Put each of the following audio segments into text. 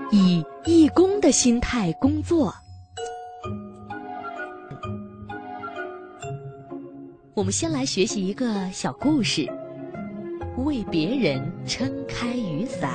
以义工的心态工作。我们先来学习一个小故事，为别人撑开雨伞。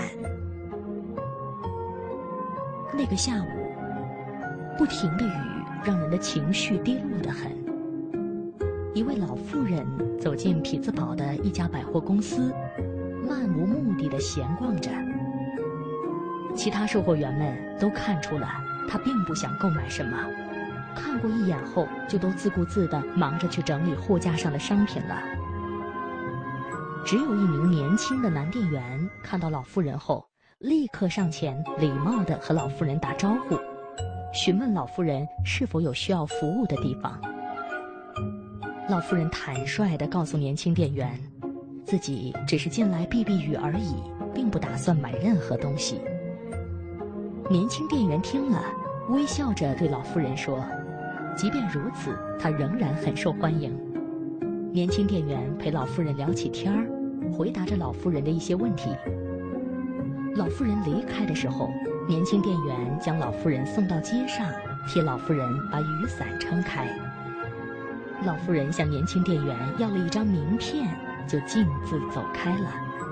那个下午，不停的雨让人的情绪低落得很。一位老妇人走进匹兹堡的一家百货公司，漫无目的地闲逛着。其他售货员们都看出了她并不想购买什么，看过一眼后就都自顾自地忙着去整理货架上的商品了。只有一名年轻的男店员看到老妇人后，立刻上前礼貌地和老妇人打招呼，询问老妇人是否有需要服务的地方。老妇人坦率地告诉年轻店员，自己只是进来避避雨而已，并不打算买任何东西。年轻店员听了，微笑着对老妇人说，即便如此，她仍然很受欢迎。年轻店员陪老妇人聊起天儿，回答着老妇人的一些问题。老妇人离开的时候，年轻店员将老妇人送到街上，替老妇人把雨伞撑开。老妇人向年轻店员要了一张名片，就径自走开了。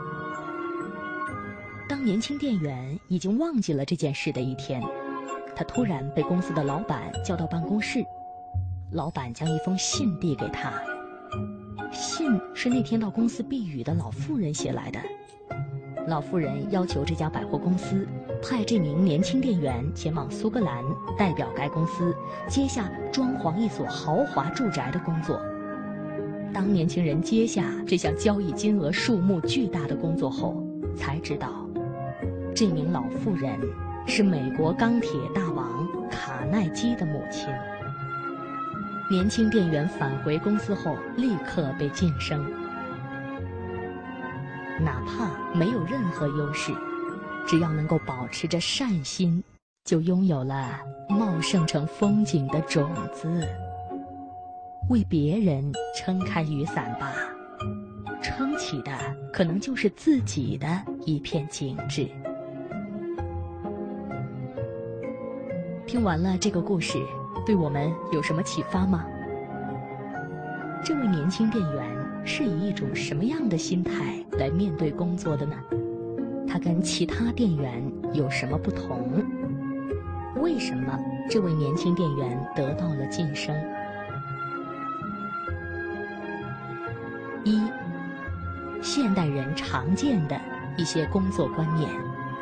当年轻店员已经忘记了这件事的一天，他突然被公司的老板叫到办公室。老板将一封信递给他，信是那天到公司避雨的老妇人写来的。老妇人要求这家百货公司派这名年轻店员前往苏格兰，代表该公司接下装潢一所豪华住宅的工作。当年轻人接下这项交易金额数目巨大的工作后，才知道这名老妇人是美国钢铁大王卡耐基的母亲。年轻店员返回公司后，立刻被晋升。哪怕没有任何优势，只要能够保持着善心，就拥有了茂盛成风景的种子。为别人撑开雨伞吧，撑起的可能就是自己的一片景致。听完了这个故事，对我们有什么启发吗？这位年轻店员是以一种什么样的心态来面对工作的呢？他跟其他店员有什么不同？为什么这位年轻店员得到了晋升？一、现代人常见的一些工作观念。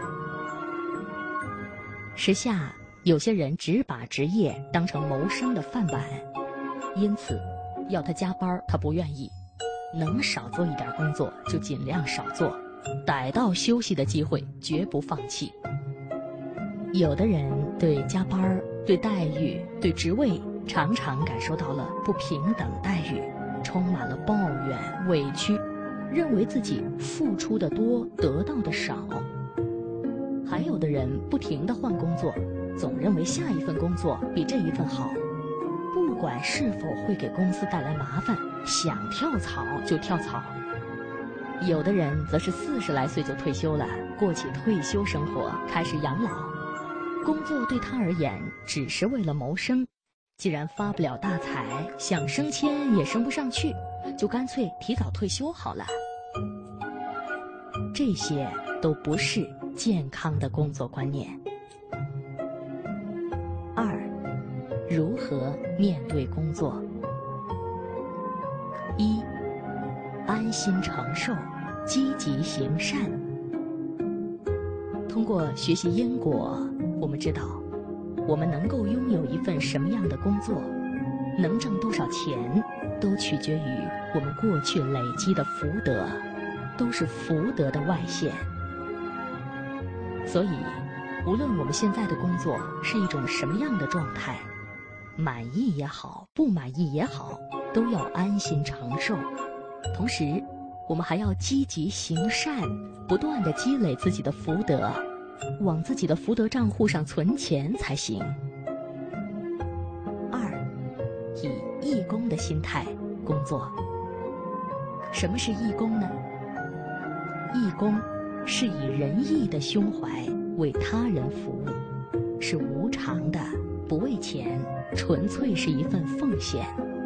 时下有些人只把职业当成谋生的饭碗，因此要他加班他不愿意，能少做一点工作就尽量少做，逮到休息的机会绝不放弃。有的人对加班、对待遇、对职位常常感受到了不平等待遇，充满了抱怨、委屈，认为自己付出的多，得到的少。还有的人不停地换工作，总认为下一份工作比这一份好，不管是否会给公司带来麻烦，想跳槽就跳槽。有的人则是40来岁就退休了，过起退休生活，开始养老。工作对他而言只是为了谋生，既然发不了大财，想升迁也升不上去，就干脆提早退休好了。这些都不是健康的工作观念。二、如何面对工作？一、安心承受，积极行善。通过学习因果，我们知道，我们能够拥有一份什么样的工作，能挣多少钱，都取决于我们过去累积的福德，都是福德的外现。所以，无论我们现在的工作是一种什么样的状态，满意也好，不满意也好，都要安心承受。同时，我们还要积极行善，不断地积累自己的福德，往自己的福德账户上存钱才行。二、以义工的心态工作。什么是义工呢？义工是以仁义的胸怀为他人服务，是无偿的，不为钱，纯粹是一份奉献。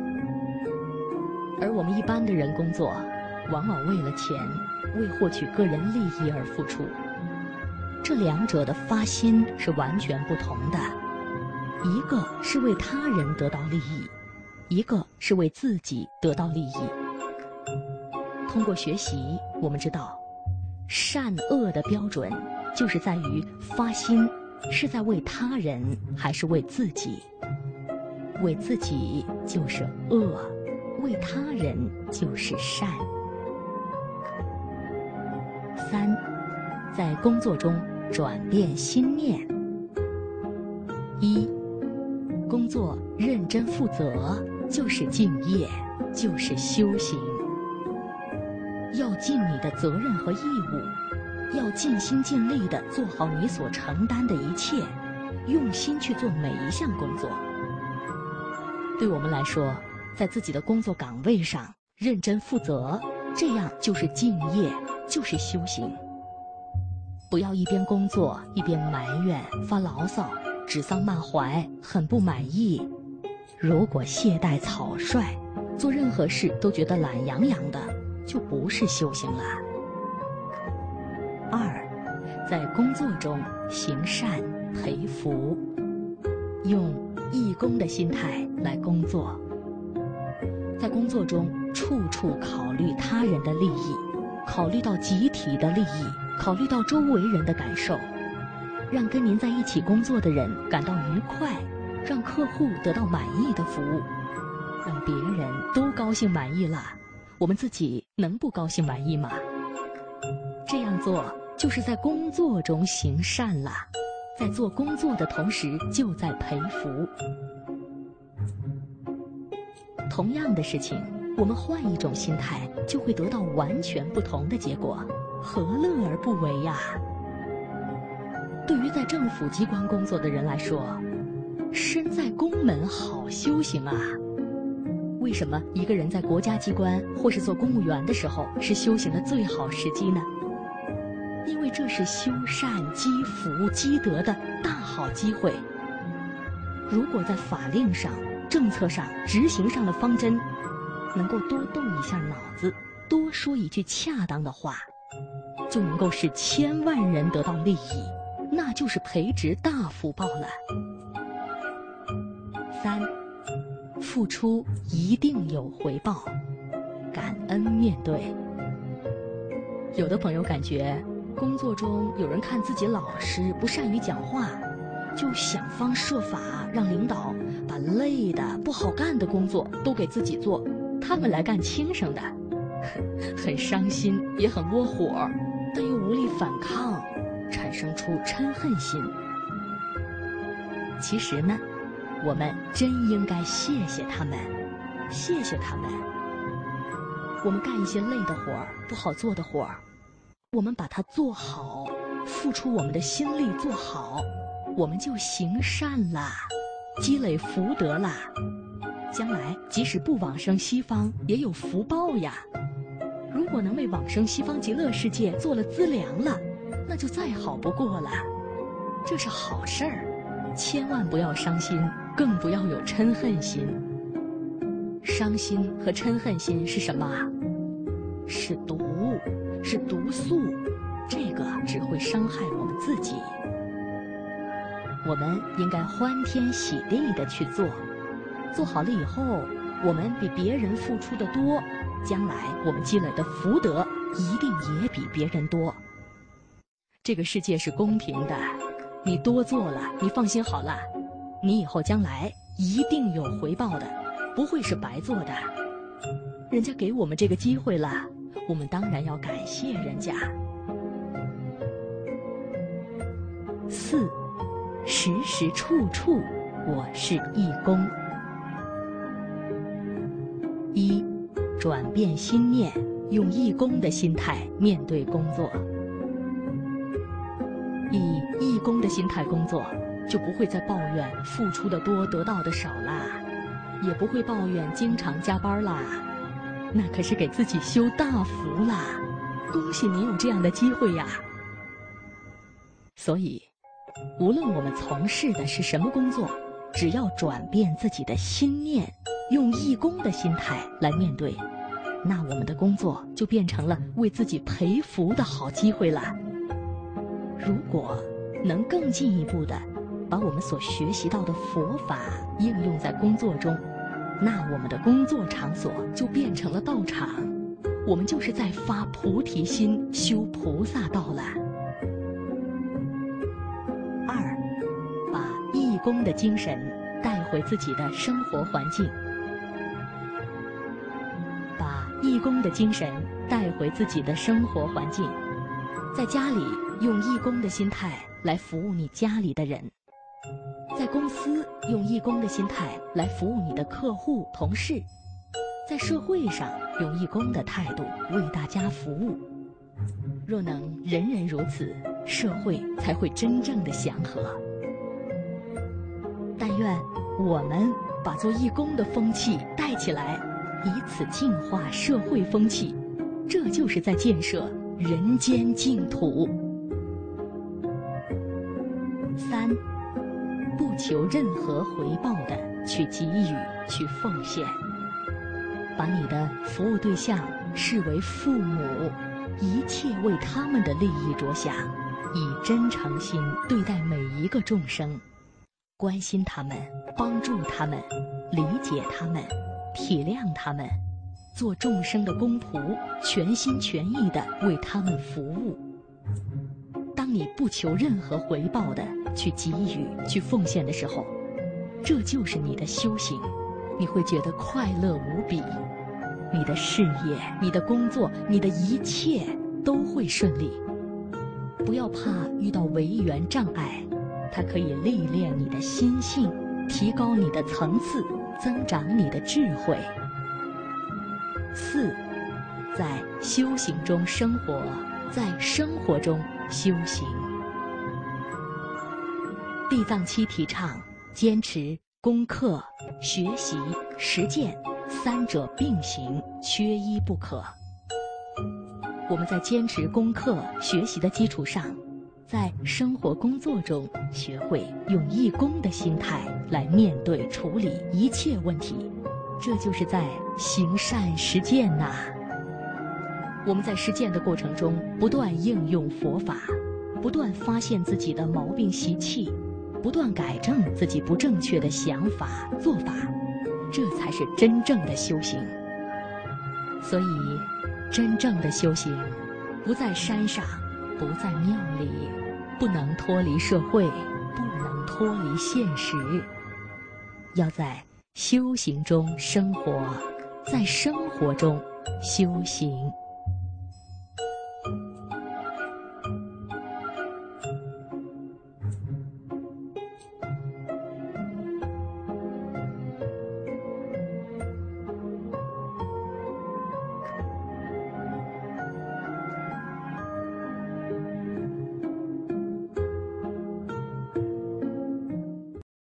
而我们一般的人工作，往往为了钱，为获取个人利益而付出，这两者的发心是完全不同的，一个是为他人得到利益，一个是为自己得到利益。通过学习，我们知道善恶的标准就是在于发心是在为他人还是为自己。为自己就是恶，为他人就是善。3，在工作中转变心念。1，工作认真负责就是敬业，就是修行。要尽你的责任和义务，要尽心尽力地做好你所承担的一切，用心去做每一项工作。对我们来说，在自己的工作岗位上认真负责，这样就是敬业，就是修行。不要一边工作一边埋怨、发牢骚、指桑骂槐，很不满意。如果懈怠草率，做任何事都觉得懒洋洋的，就不是修行了。2，在工作中行善培福，用义工的心态来工作，在工作中处处考虑他人的利益，考虑到集体的利益，考虑到周围人的感受，让跟您在一起工作的人感到愉快，让客户得到满意的服务，让别人都高兴满意了，我们自己能不高兴满意吗？这样做就是在工作中行善了，在做工作的同时就在培福。同样的事情，我们换一种心态，就会得到完全不同的结果，何乐而不为呀？对于在政府机关工作的人来说，身在宫门好修行啊。为什么一个人在国家机关或是做公务员的时候是修行的最好时机呢？因为这是修善积福积德的大好机会。如果在法令上、政策上、执行上的方针能够多动一下脑子，多说一句恰当的话，就能够使千万人得到利益，那就是培植大福报了。3，付出一定有回报，感恩面对。有的朋友感觉工作中有人看自己老实，不善于讲话，就想方设法让领导把累的不好干的工作都给自己做，他们来干轻省的，很伤心也很窝火，但又无力反抗，产生出嗔恨心。其实呢，我们真应该谢谢他们，谢谢他们。我们干一些累的活儿、不好做的活儿，我们把它做好，付出我们的心力做好，我们就行善啦，积累福德啦。将来即使不往生西方，也有福报呀。如果能为往生西方极乐世界做了资粮了，那就再好不过了。这是好事儿，千万不要伤心，更不要有嗔恨心。伤心和嗔恨心是什么？是毒，是毒素，这个只会伤害我们自己。我们应该欢天喜地地去做，做好了以后，我们比别人付出的多，将来我们积累的福德一定也比别人多。这个世界是公平的，你多做了，你放心好了，你以后将来一定有回报的，不会是白做的。人家给我们这个机会了，我们当然要感谢人家。4，时时处处我是义工。1，转变心念，用义工的心态面对工作。以义工的心态工作，就不会再抱怨付出的多得到的少啦，也不会抱怨经常加班啦，那可是给自己修大福啦。恭喜您有这样的机会呀！ 所以，无论我们从事的是什么工作，只要转变自己的心念，用义工的心态来面对，那我们的工作就变成了为自己培福的好机会了。如果能更进一步的把我们所学习到的佛法应用在工作中，那我们的工作场所就变成了道场，我们就是在发菩提心、修菩萨道了。二，把义工的精神带回自己的生活环境。把义工的精神带回自己的生活环境，在家里用义工的心态来服务你家里的人，在公司用义工的心态来服务你的客户、同事，在社会上用义工的态度为大家服务。若能人人如此，社会才会真正的祥和。但愿我们把做义工的风气带起来，以此净化社会风气，这就是在建设人间净土。三，不求任何回报的去给予、去奉献，把你的服务对象视为父母，一切为他们的利益着想，以真诚心对待每一个众生，关心他们，帮助他们，理解他们，体谅他们，做众生的公仆，全心全意地为他们服务。当你不求任何回报的去给予、去奉献的时候，这就是你的修行，你会觉得快乐无比，你的事业、你的工作、你的一切都会顺利。不要怕遇到违缘障碍，它可以历练你的心性，提高你的层次，增长你的智慧。四，在修行中生活，在生活中修行。地藏七提倡坚持功课、学习、实践三者并行，缺一不可。我们在坚持功课、学习的基础上，在生活工作中学会用义工的心态来面对处理一切问题，这就是在行善实践呐。我们在实践的过程中不断应用佛法，不断发现自己的毛病习气，不断改正自己不正确的想法做法，这才是真正的修行。所以真正的修行不在山上，不在庙里，不能脱离社会，不能脱离现实，要在修行中生活，在生活中修行。